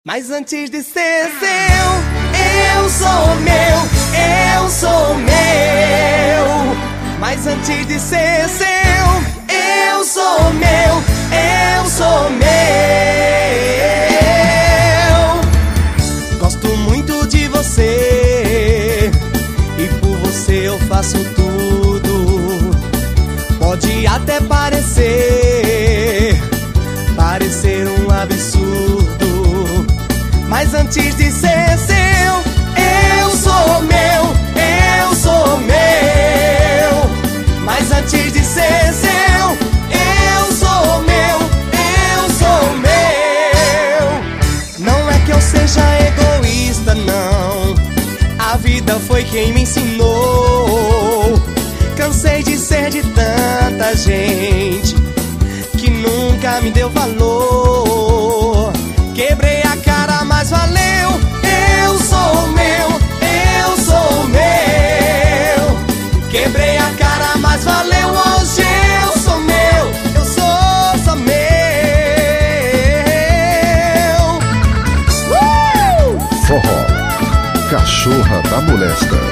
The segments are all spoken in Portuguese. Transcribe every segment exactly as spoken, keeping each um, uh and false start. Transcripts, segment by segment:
Mas antes de ser seu, eu sou meu, eu sou meu. Mas antes de ser seu, eu sou meu, eu sou meu. Gosto muito de você e por você eu faço tudo. Pode até parecer, parecer um absurdo, mas antes de ser seu, eu sou meu, eu sou meu. Mas antes de ser seu, eu sou meu, eu sou meu. Não é que eu seja egoísta, não. A vida foi quem me ensinou. Cansei de ser de tanta gente que nunca me deu valor. Quebrei a cara, mas valeu. Eu sou meu, eu sou meu. Quebrei a cara, mas valeu. Hoje eu sou meu, eu sou só meu. uh! Forró, Cachorra da Molesta.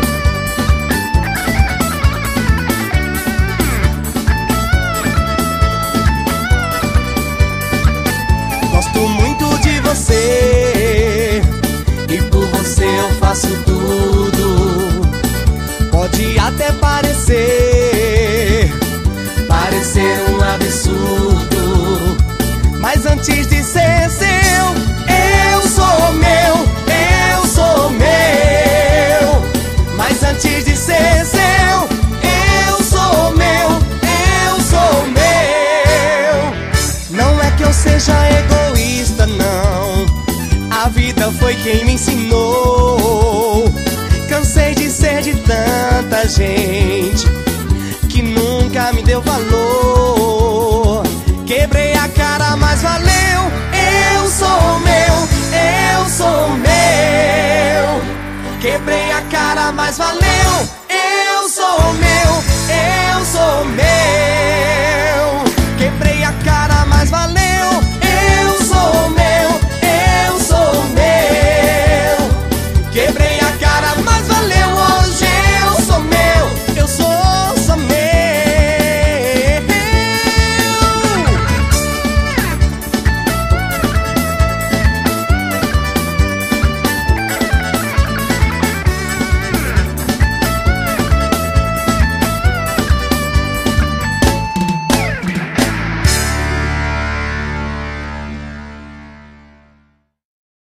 Gosto muito de você e por você eu faço tudo. Pode até parecer, parecer um absurdo, mas antes de ser seu, eu sou meu, eu sou meu. Mas antes de ser seu, eu sou meu, eu sou meu. Não é que eu seja egoísta, não. A vida foi quem me ensinou. Cansei de ser de tanta gente que nunca me deu valor. Quebrei a cara, mas valeu. Eu sou meu, eu sou meu. Quebrei a cara, mas valeu.